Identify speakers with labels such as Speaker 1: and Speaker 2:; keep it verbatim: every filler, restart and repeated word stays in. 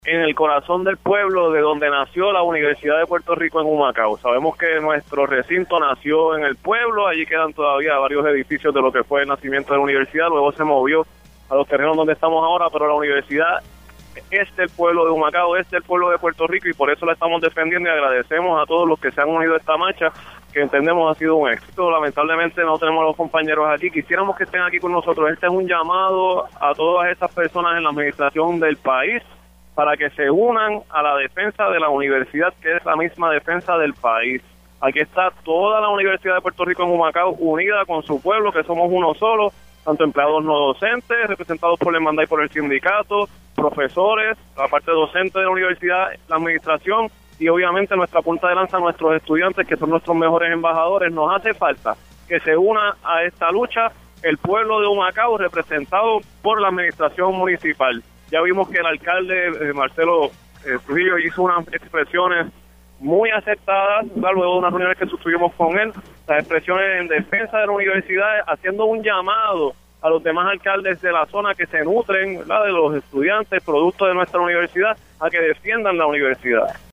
Speaker 1: en el corazón del pueblo de donde nació la Universidad de Puerto Rico en Humacao. Sabemos que nuestro recinto nació en el pueblo, allí quedan todavía varios edificios de lo que fue el nacimiento de la universidad, luego se movió a los terrenos donde estamos ahora, pero la universidad es del pueblo de Humacao, es del pueblo de Puerto Rico y por eso la estamos defendiendo y agradecemos a todos los que se han unido a esta marcha, que entendemos ha sido un éxito. Lamentablemente no tenemos a los compañeros aquí, quisiéramos que estén aquí con nosotros. Este es un llamado a todas esas personas en la administración del país para que se unan a la defensa de la universidad, que es la misma defensa del país. Aquí está toda la Universidad de Puerto Rico en Humacao unida con su pueblo, que somos uno solo, tanto empleados no docentes, representados por la hermandad y por el sindicato, profesores, la parte docente de la universidad, la administración y obviamente nuestra punta de lanza, nuestros estudiantes, que son nuestros mejores embajadores. Nos hace falta que se una a esta lucha el pueblo de Humacao, representado por la administración municipal. Ya vimos que el alcalde eh, Marcelo eh, Trujillo hizo unas expresiones muy aceptadas, ¿verdad? Luego de unas reuniones que sostuvimos con él, las expresiones en defensa de la universidad, haciendo un llamado a los demás alcaldes de la zona que se nutren, ¿verdad?, de los estudiantes, producto de nuestra universidad, a que defiendan la universidad.